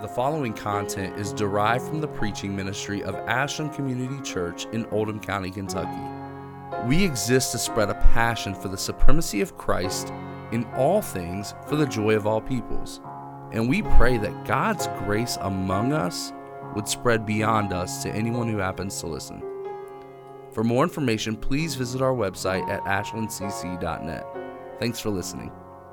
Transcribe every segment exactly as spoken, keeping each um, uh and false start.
The following content is derived from the preaching ministry of Ashland Community Church in Oldham County, Kentucky. We exist to spread a passion for the supremacy of Christ in all things for the joy of all peoples. And we pray that God's grace among us would spread beyond us to anyone who happens to listen. For more information, please visit our website at ashland c c dot net. Thanks for listening.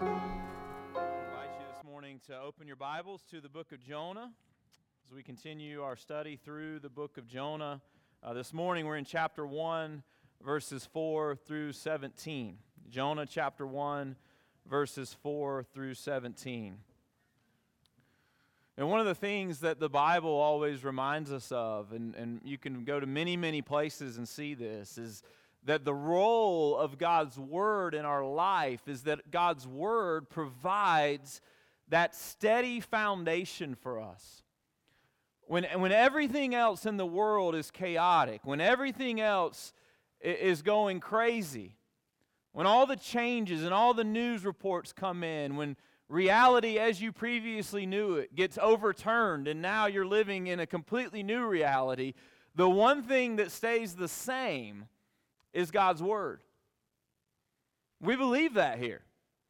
To open your Bibles to the book of Jonah as we continue our study through the book of Jonah. Uh, this morning we're in chapter one, verses four through seventeen. Jonah chapter one, verses four through seventeen. And one of the things that the Bible always reminds us of, and, and you can go to many, many places and see this, is that the role of God's Word in our life is that God's Word provides that steady foundation for us. When, when everything else in the world is chaotic, when everything else is going crazy, when all the changes and all the news reports come in, when reality as you previously knew it gets overturned and now you're living in a completely new reality, the one thing that stays the same is God's Word. We believe that here.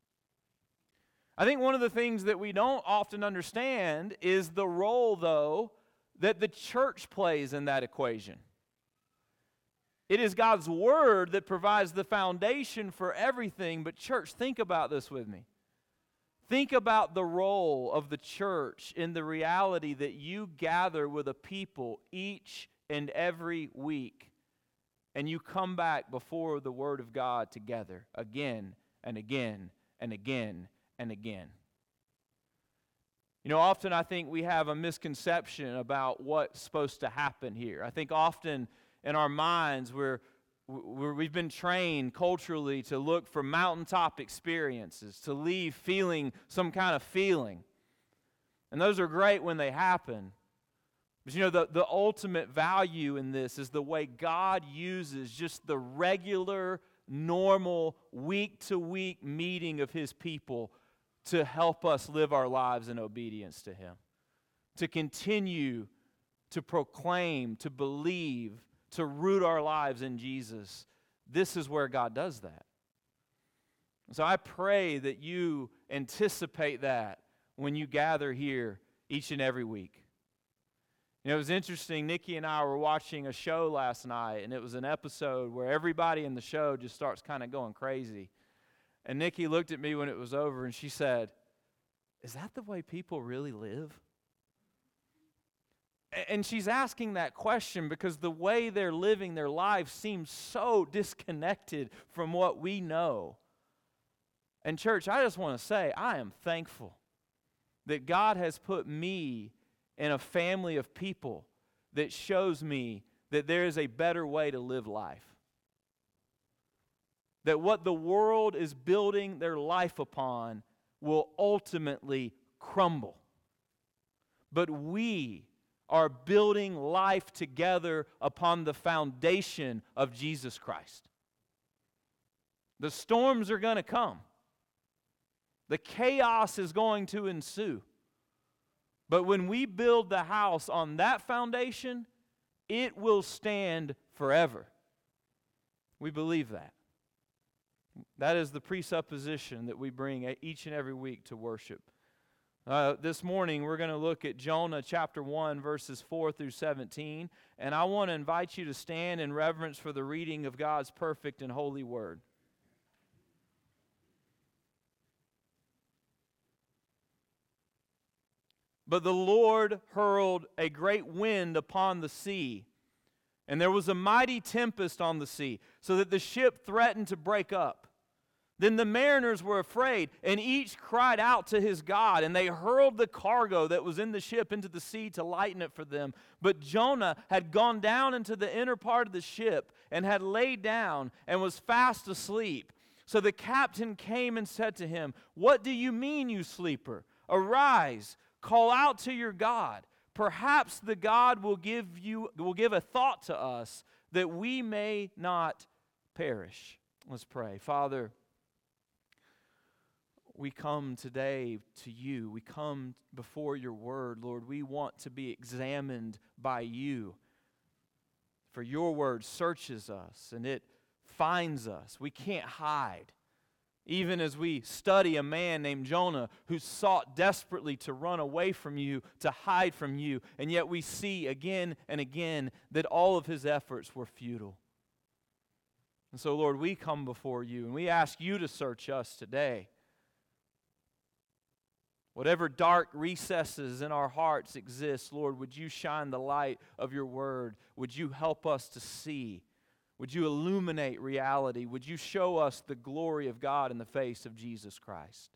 I think one of the things that we don't often understand is the role, though, that the church plays in that equation. It is God's Word that provides the foundation for everything, but church, think about this with me. Think about the role of the church in the reality that you gather with a people each and every week, and you come back before the Word of God together again and again and again and again. You know, often I think we have a misconception about what's supposed to happen here. I think often in our minds we're, we're, we've been trained culturally to look for mountaintop experiences, to leave feeling some kind of feeling. And those are great when they happen. But you know, the, the ultimate value in this is the way God uses just the regular, normal, week-to-week meeting of His people to help us live our lives in obedience to Him, to continue to proclaim, to believe, to root our lives in Jesus. This is where God does that. So I pray that you anticipate that when you gather here each and every week. You know, it was interesting, Nikki and I were watching a show last night, and it was an episode where everybody in the show just starts kind of going crazy. And Nikki looked at me when it was over and she said, "Is that the way people really live?" And she's asking that question because the way they're living their lives seems so disconnected from what we know. And church, I just want to say, I am thankful that God has put me in a family of people that shows me that there is a better way to live life. That what the world is building their life upon will ultimately crumble. But we are building life together upon the foundation of Jesus Christ. The storms are going to come. The chaos is going to ensue. But when we build the house on that foundation, it will stand forever. We believe that. That is the presupposition that we bring each and every week to worship. Uh, this morning, we're going to look at Jonah chapter one, verses four through seventeen. And I want to invite you to stand in reverence for the reading of God's perfect and holy word. But the Lord hurled a great wind upon the sea, and there was a mighty tempest on the sea, so that the ship threatened to break up. Then the mariners were afraid, and each cried out to his God, and they hurled the cargo that was in the ship into the sea to lighten it for them. But Jonah had gone down into the inner part of the ship, and had laid down, and was fast asleep. So the captain came and said to him, "What do you mean, you sleeper? Arise, call out to your God. Perhaps the God will give you will give a thought to us that we may not perish." Let's pray. Father, we come today to you. We come before your word, Lord. We want to be examined by you. For your word searches us and it finds us. We can't hide. Even as we study a man named Jonah who sought desperately to run away from you, to hide from you, and yet we see again and again that all of his efforts were futile. And so, Lord, we come before you and we ask you to search us today. Whatever dark recesses in our hearts exist, Lord, would you shine the light of your word? Would you help us to see? Would you illuminate reality? Would you show us the glory of God in the face of Jesus Christ?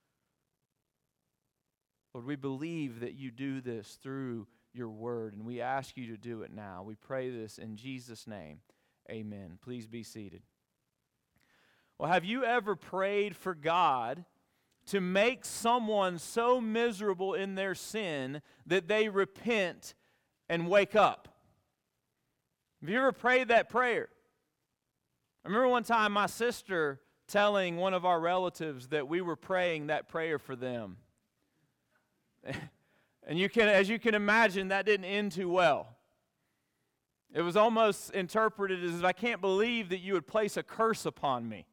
Lord, we believe that you do this through your word, and we ask you to do it now. We pray this in Jesus' name. Amen. Please be seated. Well, have you ever prayed for God to make someone so miserable in their sin that they repent and wake up? Have you ever prayed that prayer? I remember one time my sister telling one of our relatives that we were praying that prayer for them. And you can, as you can imagine, that didn't end too well. It was almost interpreted as, I can't believe that you would place a curse upon me.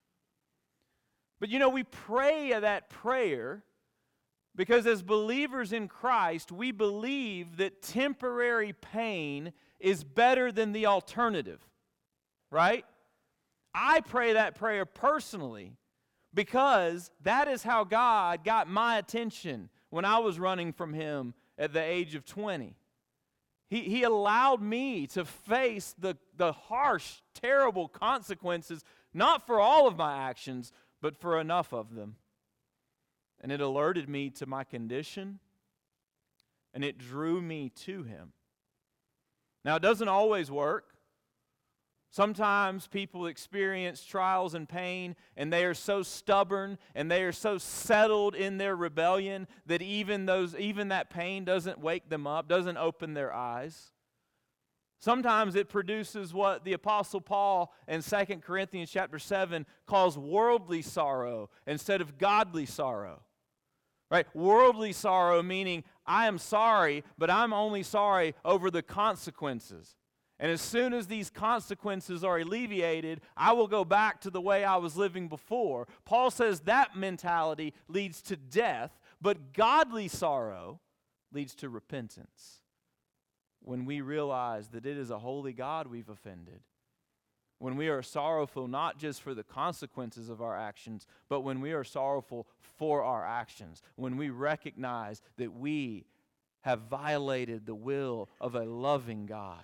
But you know, we pray that prayer because as believers in Christ, we believe that temporary pain is better than the alternative, right? I pray that prayer personally because that is how God got my attention when I was running from Him at the age of twenty. He, he allowed me to face the, the harsh, terrible consequences, not for all of my actions, but for enough of them. And it alerted me to my condition, and it drew me to Him. Now, it doesn't always work. Sometimes people experience trials and pain, and they are so stubborn and they are so settled in their rebellion that even those, even that pain doesn't wake them up, doesn't open their eyes. Sometimes it produces what the Apostle Paul in Second Corinthians chapter seven calls worldly sorrow instead of godly sorrow. Right? Worldly sorrow meaning I am sorry, but I'm only sorry over the consequences. And as soon as these consequences are alleviated, I will go back to the way I was living before. Paul says that mentality leads to death, but godly sorrow leads to repentance. When we realize that it is a holy God we've offended. When we are sorrowful not just for the consequences of our actions, but when we are sorrowful for our actions. When we recognize that we have violated the will of a loving God.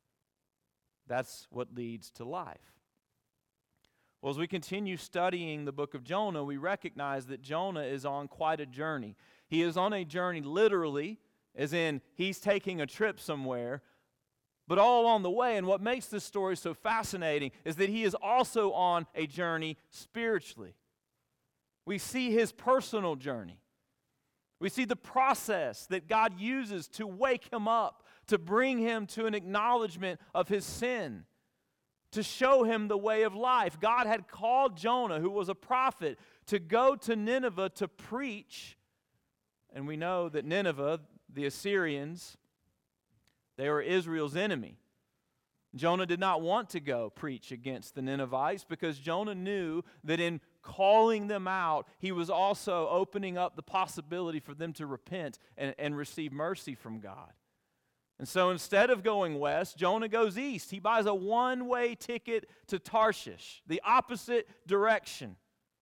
That's what leads to life. Well, as we continue studying the book of Jonah, we recognize that Jonah is on quite a journey. He is on a journey literally, as in he's taking a trip somewhere, but all along the way, and what makes this story so fascinating is that he is also on a journey spiritually. We see his personal journey. We see the process that God uses to wake him up, to bring him to an acknowledgement of his sin, to show him the way of life. God had called Jonah, who was a prophet, to go to Nineveh to preach. And we know that Nineveh, the Assyrians, they were Israel's enemy. Jonah did not want to go preach against the Ninevites because Jonah knew that in calling them out, he was also opening up the possibility for them to repent and, and receive mercy from God. And so instead of going west, Jonah goes east. He buys a one-way ticket to Tarshish, the opposite direction.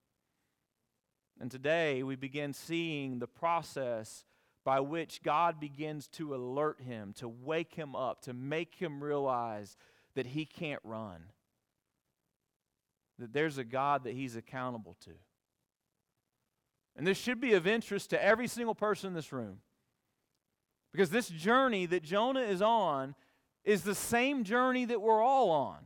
And today we begin seeing the process by which God begins to alert him, to wake him up, to make him realize that he can't run, that there's a God that he's accountable to. And this should be of interest to every single person in this room. Because this journey that Jonah is on is the same journey that we're all on.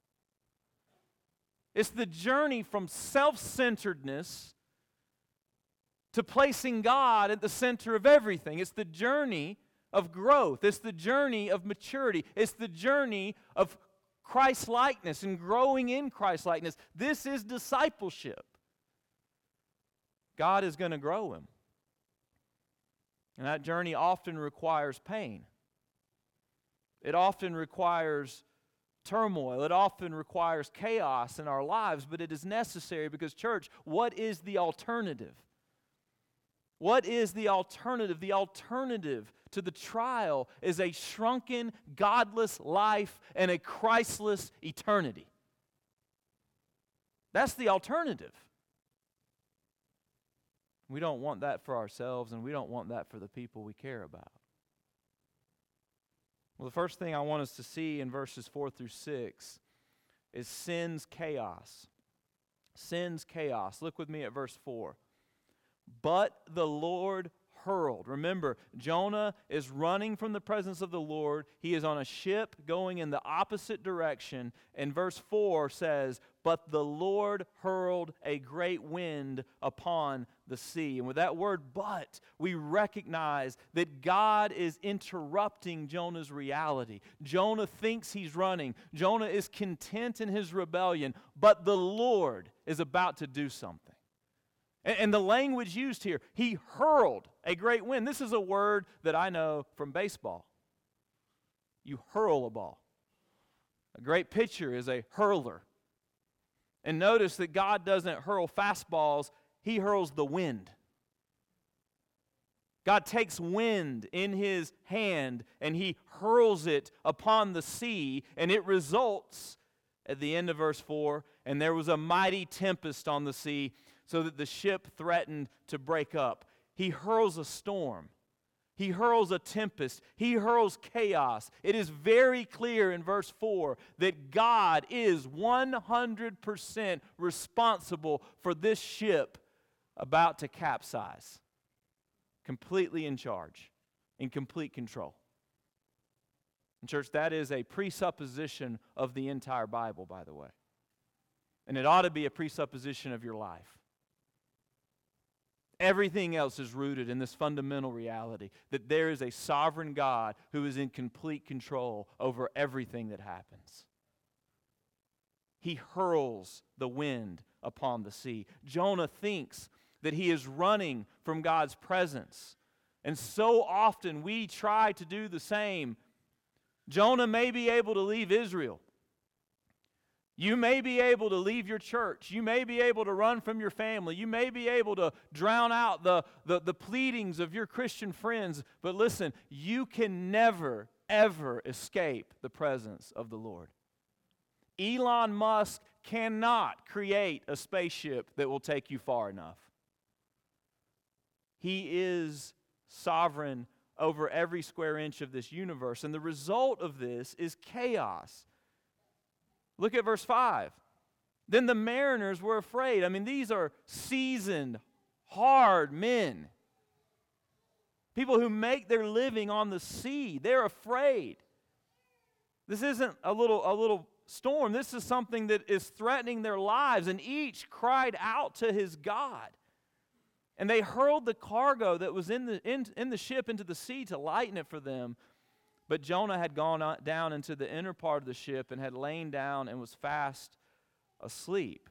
It's the journey from self-centeredness to placing God at the center of everything. It's the journey of growth. It's the journey of maturity. It's the journey of Christ-likeness and growing in Christ-likeness. This is discipleship. God is going to grow him. And that journey often requires pain. It often requires turmoil. It often requires chaos in our lives, but it is necessary because, church, what is the alternative? What is the alternative? The alternative to the trial is a shrunken, godless life and a Christless eternity. That's the alternative. We don't want that for ourselves, and we don't want that for the people we care about. Well, the first thing I want us to see in verses four through six is sin's chaos. Sin's chaos. Look with me at verse four. But the Lord hurled. Remember, Jonah is running from the presence of the Lord. He is on a ship going in the opposite direction. And verse four says, but the Lord hurled a great wind upon the sea. And with that word but, we recognize that God is interrupting Jonah's reality. Jonah thinks he's running. Jonah is content in his rebellion, but the Lord is about to do something. And, and the language used here, he hurled a great wind. This is a word that I know from baseball. You hurl a ball. A great pitcher is a hurler. And notice that God doesn't hurl fastballs, he hurls the wind. God takes wind in his hand and he hurls it upon the sea, and it results, at the end of verse four, and there was a mighty tempest on the sea, so that the ship threatened to break up. He hurls a storm. He hurls a tempest. He hurls chaos. It is very clear in verse four that God is one hundred percent responsible for this ship about to capsize. Completely in charge, in complete control. And church, that is a presupposition of the entire Bible, by the way. And it ought to be a presupposition of your life. Everything else is rooted in this fundamental reality that there is a sovereign God who is in complete control over everything that happens. He hurls the wind upon the sea. Jonah thinks that he is running from God's presence. And so often we try to do the same. Jonah may be able to leave Israel. You may be able to leave your church. You may be able to run from your family. You may be able to drown out the, the, the pleadings of your Christian friends. But listen, you can never, ever escape the presence of the Lord. Elon Musk cannot create a spaceship that will take you far enough. He is sovereign over every square inch of this universe. And the result of this is chaos. Look at verse five. Then the mariners were afraid. I mean, these are seasoned, hard men. People who make their living on the sea. They're afraid. This isn't a little, a little storm. This is something that is threatening their lives. And each cried out to his God. And they hurled the cargo that was in the, in, in the ship into the sea to lighten it for them. But Jonah had gone down into the inner part of the ship and had lain down and was fast asleep.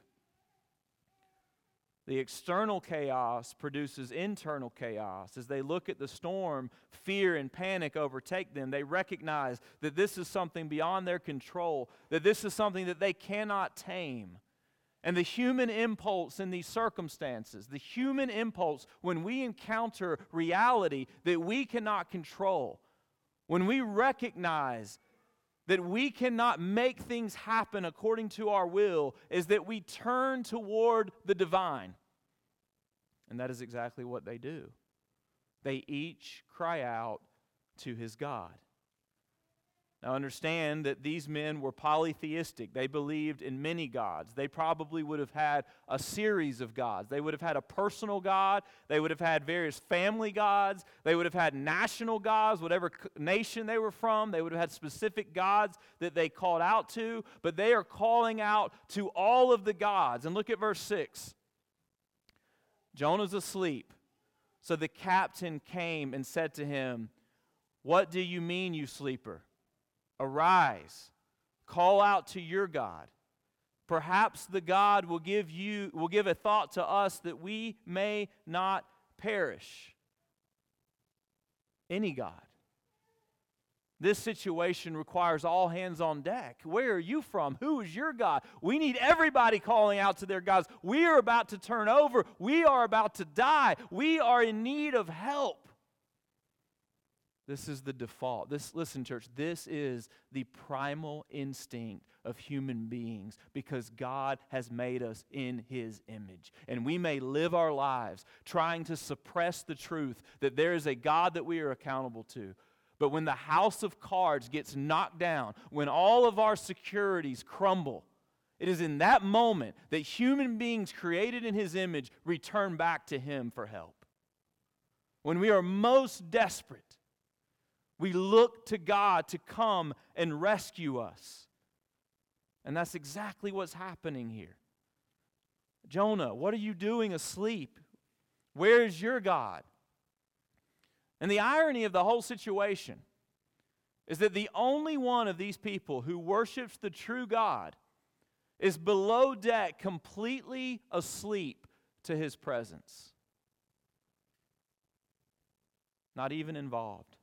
The external chaos produces internal chaos. As they look at the storm, fear and panic overtake them. They recognize that this is something beyond their control, that this is something that they cannot tame. And the human impulse in these circumstances, the human impulse when we encounter reality that we cannot control, when we recognize that we cannot make things happen according to our will, is that we turn toward the divine. And that is exactly what they do. They each cry out to his God. Now understand that these men were polytheistic. They believed in many gods. They probably would have had a series of gods. They would have had a personal God. They would have had various family gods. They would have had national gods, whatever nation they were from. They would have had specific gods that they called out to. But they are calling out to all of the gods. And look at verse six. Jonah's asleep. So the captain came and said to him, "What do you mean, you sleeper? Arise, call out to your God. Perhaps the God will give you will give a thought to us that we may not perish. Any God. This situation requires all hands on deck. Where are you from? Who is your God? We need everybody calling out to their gods. We are about to turn over. We are about to die. We are in need of help. This is the default. This, listen, church, this is the primal instinct of human beings because God has made us in His image. And we may live our lives trying to suppress the truth that there is a God that we are accountable to. But when the house of cards gets knocked down, when all of our securities crumble, it is in that moment that human beings created in His image return back to Him for help. When we are most desperate, we look to God to come and rescue us. And that's exactly what's happening here. Jonah, what are you doing asleep? Where is your God? And the irony of the whole situation is that the only one of these people who worships the true God is below deck, completely asleep to His presence. Not even involved.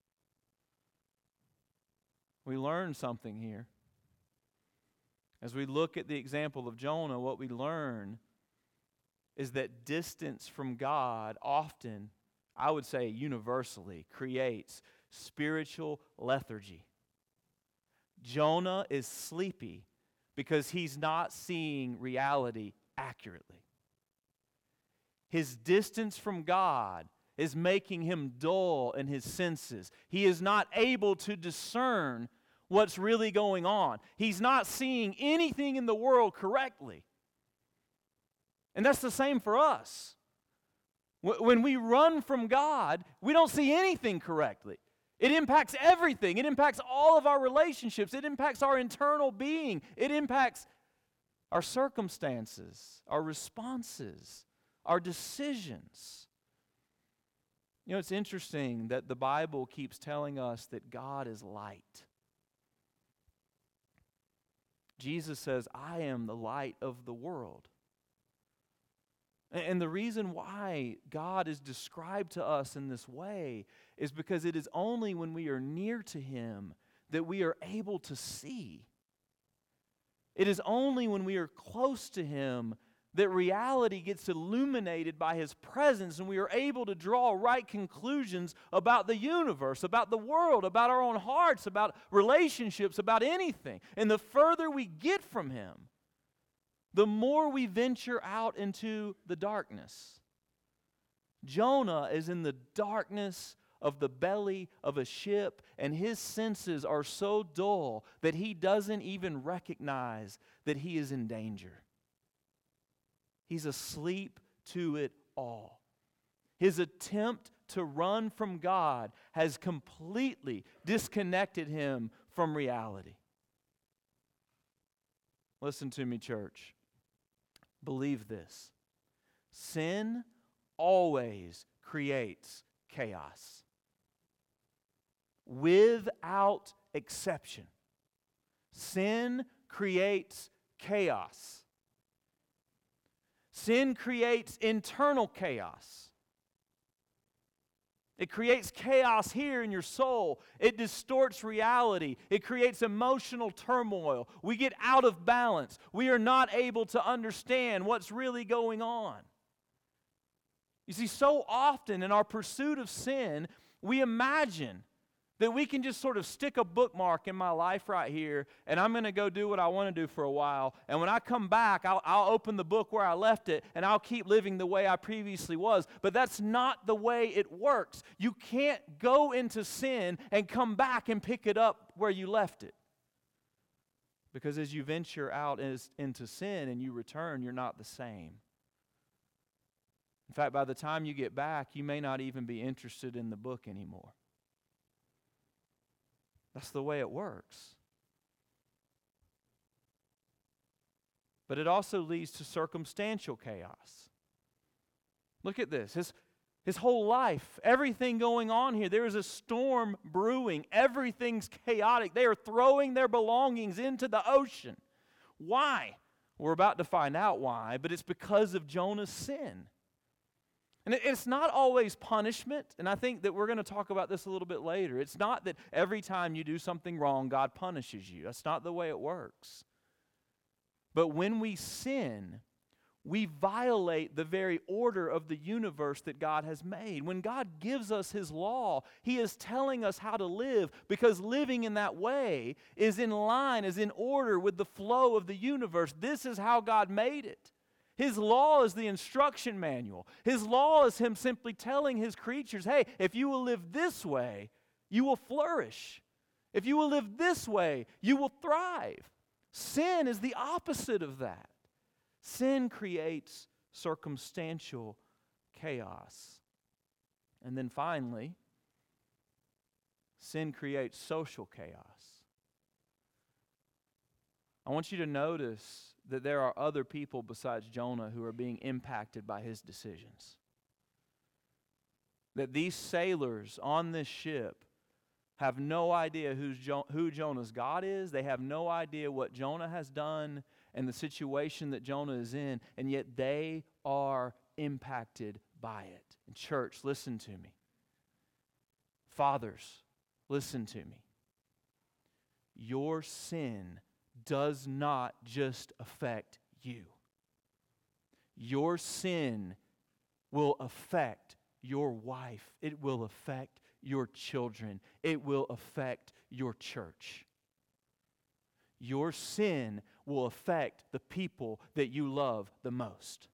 We learn something here. As we look at the example of Jonah, what we learn is that distance from God often, I would say universally, creates spiritual lethargy. Jonah is sleepy because he's not seeing reality accurately. His distance from God is making him dull in his senses. He is not able to discern what's really going on. He's not seeing anything in the world correctly. And that's the same for us. When we run from God, we don't see anything correctly. It impacts everything. It impacts all of our relationships. It impacts our internal being. It impacts our circumstances, our responses, our decisions. You know, it's interesting that the Bible keeps telling us that God is light. Jesus says, I am the light of the world. And the reason why God is described to us in this way is because it is only when we are near to Him that we are able to see. It is only when we are close to Him that reality gets illuminated by His presence and we are able to draw right conclusions about the universe, about the world, about our own hearts, about relationships, about anything. And the further we get from Him, the more we venture out into the darkness. Jonah is in the darkness of the belly of a ship, and his senses are so dull that he doesn't even recognize that he is in danger. He's asleep to it all. His attempt to run from God has completely disconnected him from reality. Listen to me, church. Believe this. Sin always creates chaos. Without exception. Sin creates chaos. Sin creates internal chaos. It creates chaos here in your soul. It distorts reality. It creates emotional turmoil. We get out of balance. We are not able to understand what's really going on. You see, so often in our pursuit of sin, we imagine that we can just sort of stick a bookmark in my life right here, and I'm going to go do what I want to do for a while. And when I come back, I'll, I'll open the book where I left it, and I'll keep living the way I previously was. But that's not the way it works. You can't go into sin and come back and pick it up where you left it. Because as you venture out as, into sin and you return, you're not the same. In fact, by the time you get back, you may not even be interested in the book anymore. That's the way it works. But it also leads to circumstantial chaos. Look at this. His, his whole life, everything going on here, there is a storm brewing. Everything's chaotic. They are throwing their belongings into the ocean. Why? We're about to find out why, but it's because of Jonah's sin. And it's not always punishment, and I think that we're going to talk about this a little bit later. It's not that every time you do something wrong, God punishes you. That's not the way it works. But when we sin, we violate the very order of the universe that God has made. When God gives us His law, He is telling us how to live, because living in that way is in line, is in order with the flow of the universe. This is how God made it. His law is the instruction manual. His law is Him simply telling His creatures, hey, if you will live this way, you will flourish. If you will live this way, you will thrive. Sin is the opposite of that. Sin creates circumstantial chaos. And then finally, sin creates social chaos. I want you to notice that there are other people besides Jonah who are being impacted by his decisions. That these sailors on this ship have no idea who's jo- who Jonah's God is. They have no idea what Jonah has done and the situation that Jonah is in, and yet they are impacted by it. And church, listen to me. Fathers, listen to me. Your sin does not just affect you. Your sin will affect your wife. It will affect your children. It will affect your church. Your sin will affect the people that you love the most.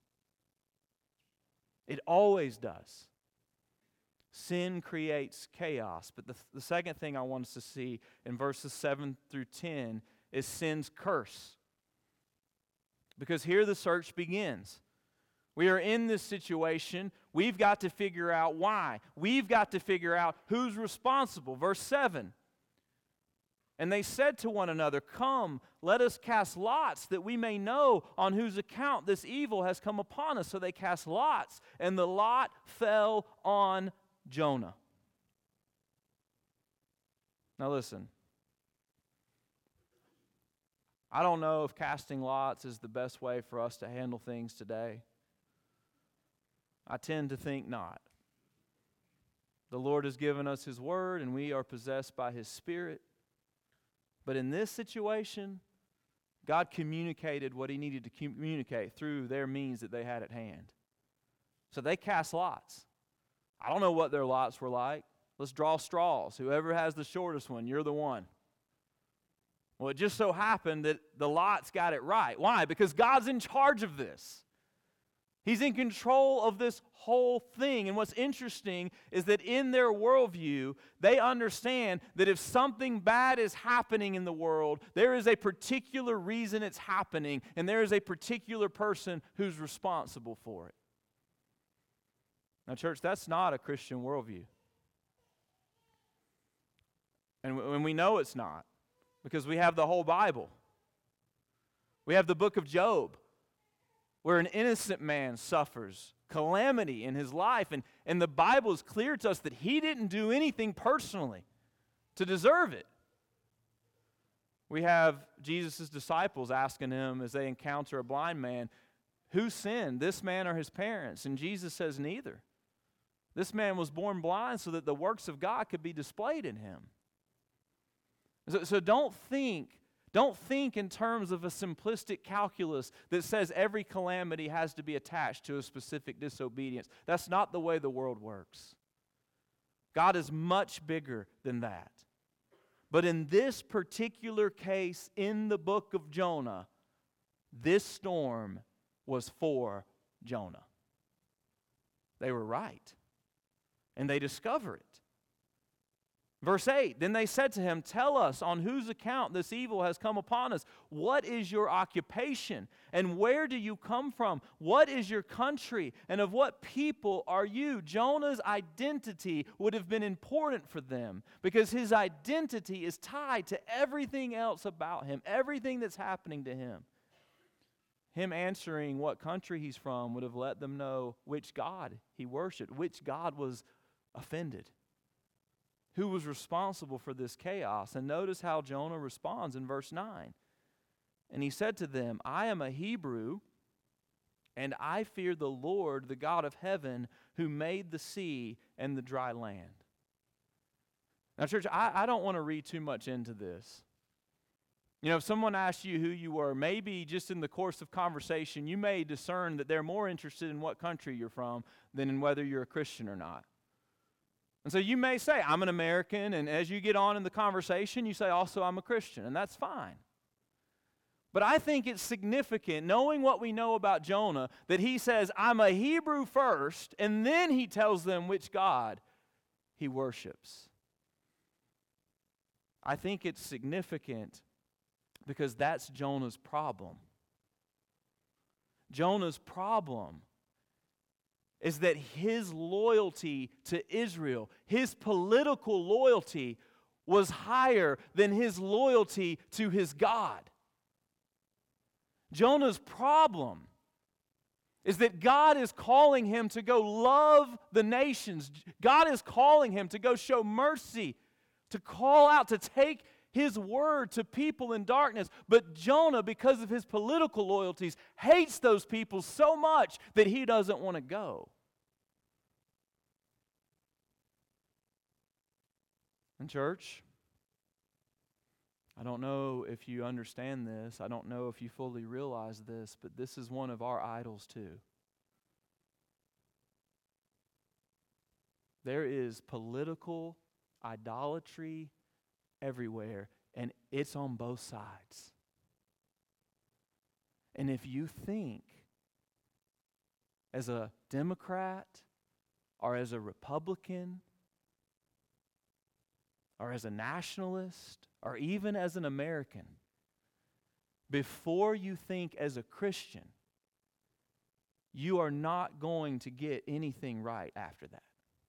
It always does. Sin creates chaos. But the, the second thing I want us to see in verses seven through ten is sin's curse. Because here the search begins. We are in this situation. We've got to figure out why. We've got to figure out who's responsible. Verse seven. And they said to one another, come, let us cast lots that we may know on whose account this evil has come upon us. So they cast lots, and the lot fell on Jonah. Now listen. I don't know if casting lots is the best way for us to handle things today. I tend to think not. The Lord has given us His Word, and we are possessed by His Spirit. But in this situation, God communicated what He needed to communicate through their means that they had at hand. So they cast lots. I don't know what their lots were like. Let's draw straws. Whoever has the shortest one, you're the one. Well, it just so happened that the lots got it right. Why? Because God's in charge of this. He's in control of this whole thing. And what's interesting is that in their worldview, they understand that if something bad is happening in the world, there is a particular reason it's happening, and there is a particular person who's responsible for it. Now, church, that's not a Christian worldview. And when we know it's not, because we have the whole Bible. We have the book of Job, where an innocent man suffers calamity in his life. And, and the Bible is clear to us that he didn't do anything personally to deserve it. We have Jesus' disciples asking him as they encounter a blind man, who sinned, this man or his parents? And Jesus says neither. This man was born blind so that the works of God could be displayed in him. So, so don't think, don't think in terms of a simplistic calculus that says every calamity has to be attached to a specific disobedience. That's not the way the world works. God is much bigger than that. But in this particular case, in the book of Jonah, this storm was for Jonah. They were right. And they discover it. Verse eight, then they said to him, tell us on whose account this evil has come upon us. What is your occupation? And where do you come from? What is your country? And of what people are you? Jonah's identity would have been important for them because his identity is tied to everything else about him, everything that's happening to him. Him answering what country he's from would have let them know which God he worshiped, which God was offended. Who was responsible for this chaos? And notice how Jonah responds in verse nine. And he said to them, I am a Hebrew, and I fear the Lord, the God of heaven, who made the sea and the dry land. Now, church, I, I don't want to read too much into this. You know, if someone asks you who you were, maybe just in the course of conversation, you may discern that they're more interested in what country you're from than in whether you're a Christian or not. And so you may say, I'm an American, and as you get on in the conversation, you say, also, I'm a Christian, and that's fine. But I think it's significant, knowing what we know about Jonah, that he says, I'm a Hebrew first, and then he tells them which God he worships. I think it's significant because that's Jonah's problem. Jonah's problem is that his loyalty to Israel, his political loyalty, was higher than his loyalty to his God. Jonah's problem is that God is calling him to go love the nations. God is calling him to go show mercy, to call out, to take His word to people in darkness. But Jonah, because of his political loyalties, hates those people so much that he doesn't want to go. And church, I don't know if you understand this. I don't know if you fully realize this, but this is one of our idols too. There is political idolatry everywhere, and it's on both sides. And if you think as a Democrat or as a Republican or as a nationalist or even as an American, before you think as a Christian, you are not going to get anything right after that.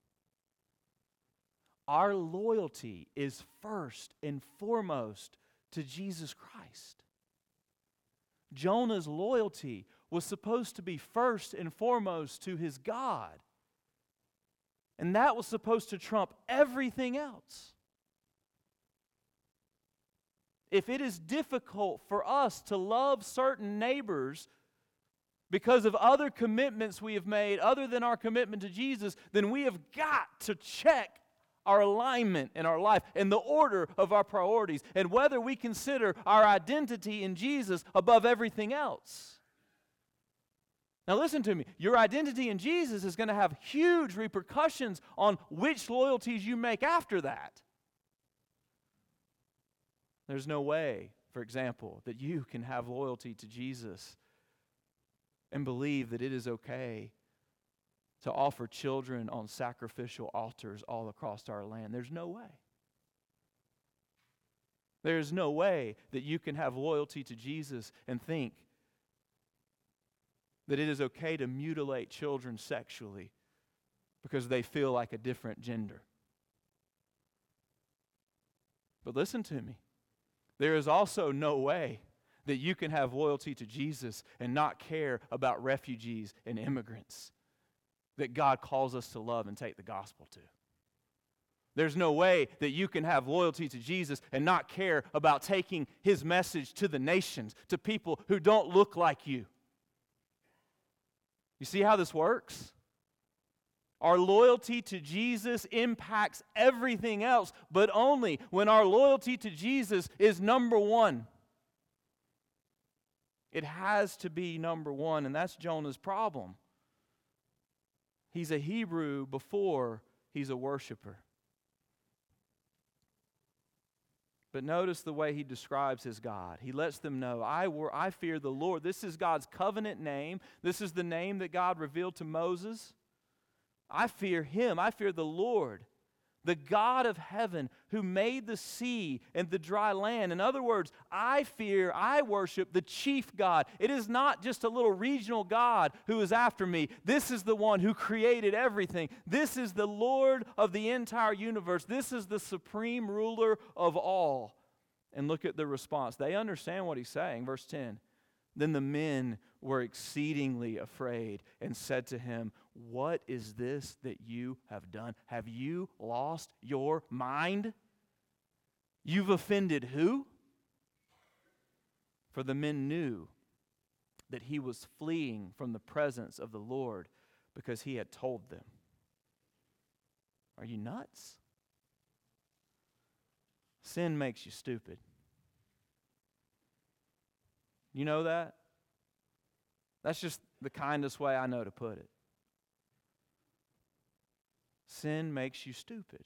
Our loyalty is first and foremost to Jesus Christ. Jonah's loyalty was supposed to be first and foremost to his God. And that was supposed to trump everything else. If it is difficult for us to love certain neighbors because of other commitments we have made other than our commitment to Jesus, then we have got to check our alignment in our life and the order of our priorities and whether we consider our identity in Jesus above everything else. Now listen to me. Your identity in Jesus is going to have huge repercussions on which loyalties you make after that. There's no way, for example, that you can have loyalty to Jesus and believe that it is okay to offer children on sacrificial altars all across our land. There's no way. There's no way that you can have loyalty to Jesus and think that it is okay to mutilate children sexually because they feel like a different gender. But listen to me. There is also no way that you can have loyalty to Jesus and not care about refugees and immigrants that God calls us to love and take the gospel to. There's no way that you can have loyalty to Jesus and not care about taking His message to the nations, to people who don't look like you. You see how this works? Our loyalty to Jesus impacts everything else, but only when our loyalty to Jesus is number one. It has to be number one, and that's Jonah's problem. He's a Hebrew before he's a worshiper. But notice the way he describes his God. He lets them know, I, wor- I fear the Lord. This is God's covenant name. This is the name that God revealed to Moses. I fear Him. I fear the Lord, the God of heaven who made the sea and the dry land. In other words, I fear, I worship the chief God. It is not just a little regional God who is after me. This is the one who created everything. This is the Lord of the entire universe. This is the supreme ruler of all. And look at the response. They understand what he's saying. Verse ten. Then the men were exceedingly afraid and said to him, what is this that you have done? Have you lost your mind? You've offended who? For the men knew that he was fleeing from the presence of the Lord because he had told them. Are you nuts? Sin makes you stupid. You know that? That's just the kindest way I know to put it. Sin makes you stupid.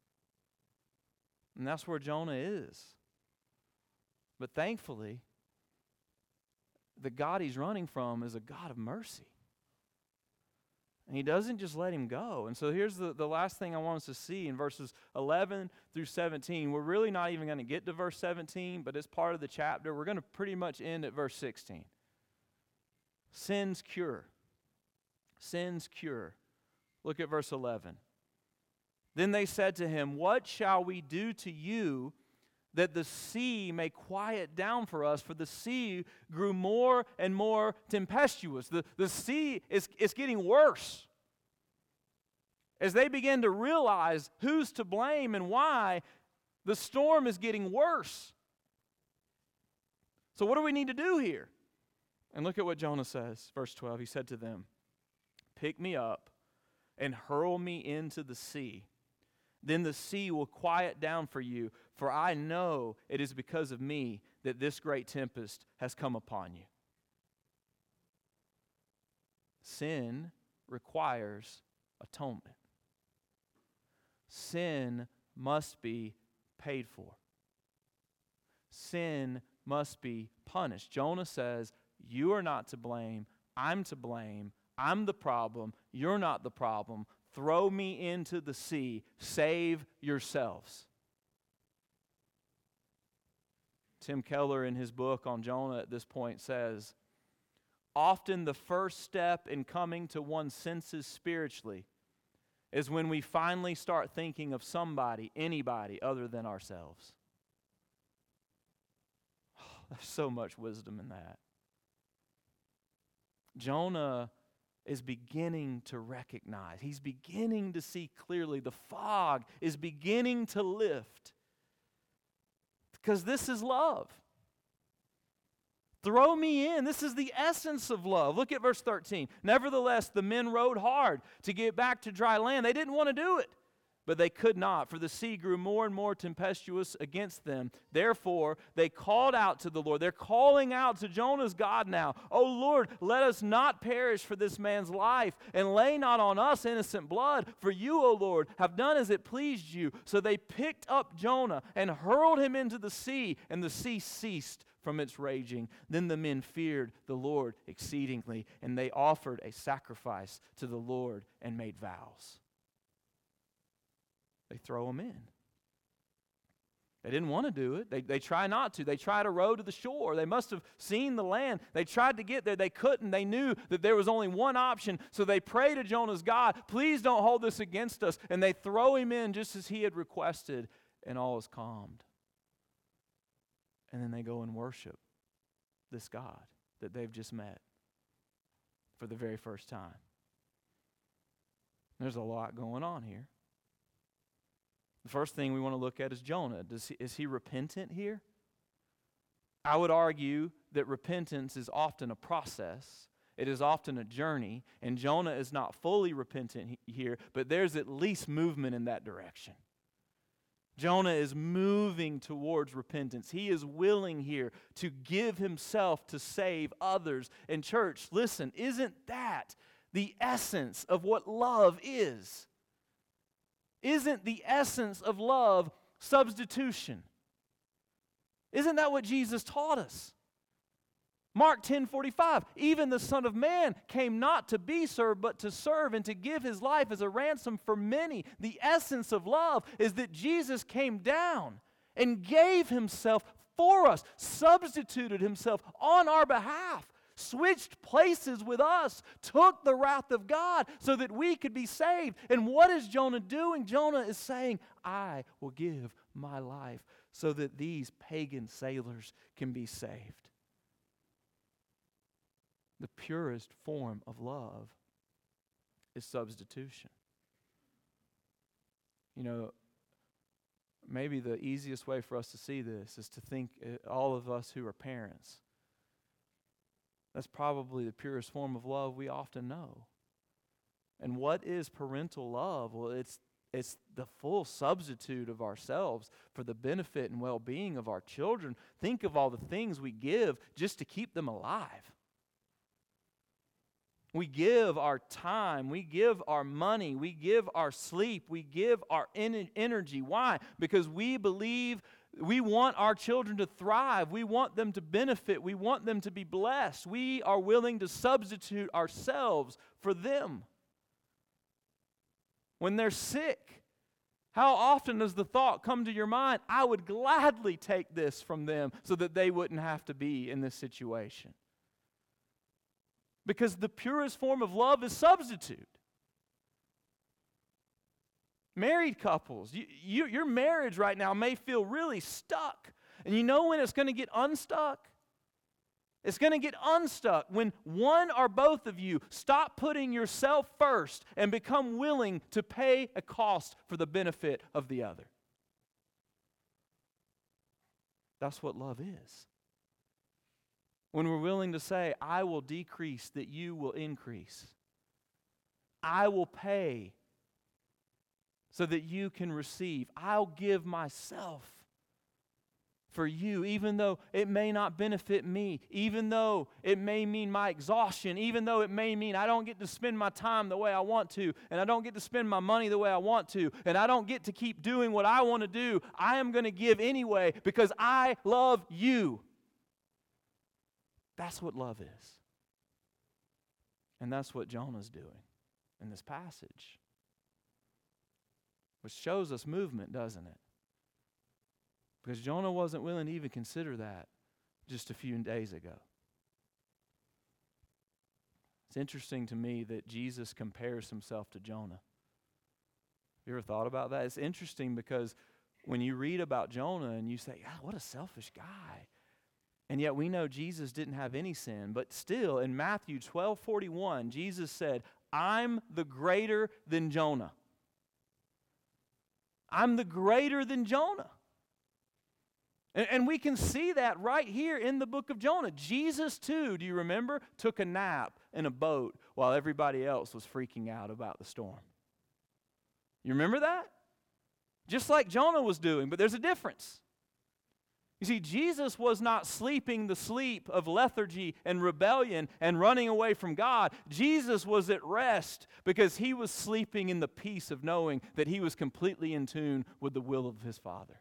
And that's where Jonah is. But thankfully, the God he's running from is a God of mercy. And he doesn't just let him go. And so here's the, the last thing I want us to see in verses eleven through seventeen. We're really not even going to get to verse seventeen, but it's part of the chapter. We're going to pretty much end at verse sixteen. Sin's cure. Sin's cure. Look at verse eleven. Then they said to him, "What shall we do to you that the sea may quiet down for us? For the sea grew more and more tempestuous." The, the sea is, is getting worse. As they begin to realize who's to blame and why, the storm is getting worse. So what do we need to do here? And look at what Jonah says, verse twelve. He said to them, "Pick me up and hurl me into the sea. Then the sea will quiet down for you, for I know it is because of me that this great tempest has come upon you." Sin requires atonement. Sin must be paid for. Sin must be punished. Jonah says, "You are not to blame. I'm to blame. I'm the problem. You're not the problem. Throw me into the sea. Save yourselves." Tim Keller, in his book on Jonah at this point, says, "Often the first step in coming to one's senses spiritually is when we finally start thinking of somebody, anybody other than ourselves." Oh, there's so much wisdom in that. Jonah is beginning to recognize. He's beginning to see clearly. The fog is beginning to lift. Because this is love. Throw me in. This is the essence of love. Look at verse thirteen. "Nevertheless, the men rowed hard to get back to dry land." They didn't want to do it, but they could not, for the sea grew more and more tempestuous against them. Therefore, they called out to the Lord. They're calling out to Jonah's God now. "O Lord, let us not perish for this man's life, and lay not on us innocent blood. For you, O Lord, have done as it pleased you." So they picked up Jonah and hurled him into the sea, and the sea ceased from its raging. Then the men feared the Lord exceedingly, and they offered a sacrifice to the Lord and made vows. They throw him in. They didn't want to do it. They, they try not to. They try to row to the shore. They must have seen the land. They tried to get there. They couldn't. They knew that there was only one option. So they pray to Jonah's God, "Please don't hold this against us." And they throw him in just as he had requested, and all is calmed. And then they go and worship this God that they've just met for the very first time. There's a lot going on here. The first thing we want to look at is Jonah. Does he, is he repentant here? I would argue that repentance is often a process. It is often a journey, and Jonah is not fully repentant he- here, but there's at least movement in that direction. Jonah is moving towards repentance. He is willing here to give himself to save others. And church, listen, isn't that the essence of what love is? Isn't the essence of love substitution? Isn't that what Jesus taught us? Mark ten forty-five, "Even the Son of Man came not to be served, but to serve and to give his life as a ransom for many." The essence of love is that Jesus came down and gave himself for us, substituted himself on our behalf, switched places with us, took the wrath of God so that we could be saved. And what is Jonah doing? Jonah is saying, "I will give my life so that these pagan sailors can be saved." The purest form of love is substitution. You know, maybe the easiest way for us to see this is to think, uh, all of us who are parents, That's probably the purest form of love we often know. And what is parental love? Well, it's it's the full substitute of ourselves for the benefit and well-being of our children. Think of all the things we give just to keep them alive. We give our time, we give our money, we give our sleep, we give our en- energy. Why? Because we believe we want our children to thrive. We want them to benefit. We want them to be blessed. We are willing to substitute ourselves for them. When they're sick, how often does the thought come to your mind, I would gladly take this from them so that they wouldn't have to be in this situation? Because the purest form of love is substitute. Married couples, you, you, your marriage right now may feel really stuck. And you know when it's going to get unstuck? It's going to get unstuck when one or both of you stop putting yourself first and become willing to pay a cost for the benefit of the other. That's what love is. When we're willing to say, I will decrease that you will increase. I will pay so that you can receive. I'll give myself for you, even though it may not benefit me, even though it may mean my exhaustion, even though it may mean I don't get to spend my time the way I want to, and I don't get to spend my money the way I want to, and I don't get to keep doing what I want to do. I am going to give anyway because I love you. That's what love is. And that's what Jonah's doing in this passage. Which shows us movement, doesn't it? Because Jonah wasn't willing to even consider that just a few days ago. It's interesting to me that Jesus compares himself to Jonah. You ever thought about that? It's interesting because when you read about Jonah and you say, God, what a selfish guy. And yet we know Jesus didn't have any sin. But still, in Matthew twelve forty-one, Jesus said, I'm the greater than Jonah. I'm the greater than Jonah. And, and we can see that right here in the book of Jonah. Jesus, too, do you remember, took a nap in a boat while everybody else was freaking out about the storm. You remember that? Just like Jonah was doing, but there's a difference. You see, Jesus was not sleeping the sleep of lethargy and rebellion and running away from God. Jesus was at rest because he was sleeping in the peace of knowing that he was completely in tune with the will of his Father.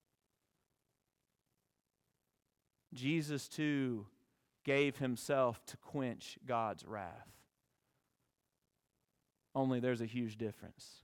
Jesus, too, gave himself to quench God's wrath. Only there's a huge difference.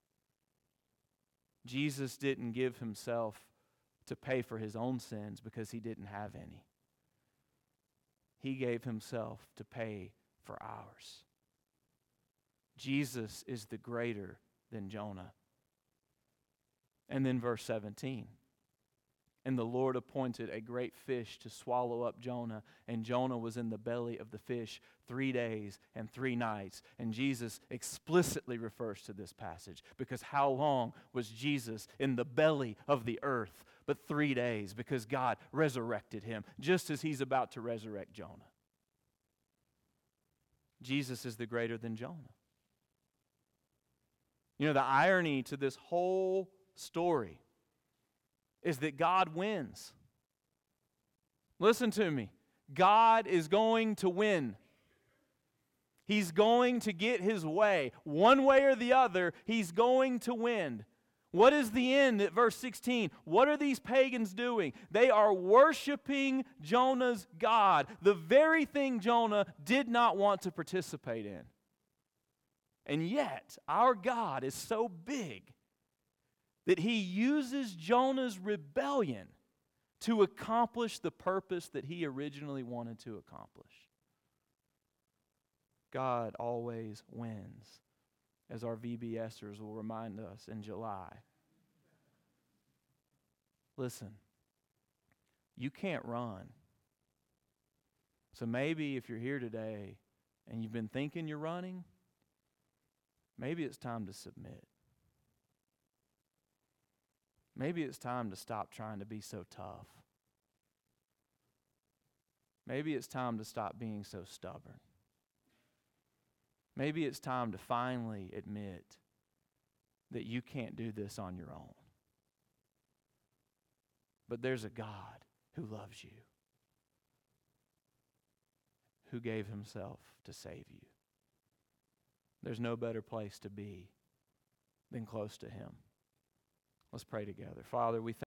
Jesus didn't give himself to pay for his own sins because he didn't have any. He gave himself to pay for ours. Jesus is the greater than Jonah. And then verse seventeen. And the Lord appointed a great fish to swallow up Jonah, and Jonah was in the belly of the fish three days and three nights. And Jesus explicitly refers to this passage because how long was Jesus in the belly of the earth? But three days, because God resurrected him, just as he's about to resurrect Jonah. Jesus is the greater than Jonah. You know, the irony to this whole story is that God wins. Listen to me. God is going to win. He's going to get his way. One way or the other, he's going to win. What is the end at verse sixteen? What are these pagans doing? They are worshiping Jonah's God, the very thing Jonah did not want to participate in. And yet, our God is so big that he uses Jonah's rebellion to accomplish the purpose that he originally wanted to accomplish. God always wins, as our VBSers will remind us in July. Listen, you can't run. So maybe if you're here today and you've been thinking you're running, maybe it's time to submit. Maybe it's time to stop trying to be so tough. Maybe it's time to stop being so stubborn. Maybe it's time to finally admit that you can't do this on your own. But there's a God who loves you, who gave himself to save you. There's no better place to be than close to him. Let's pray together. Father, we thank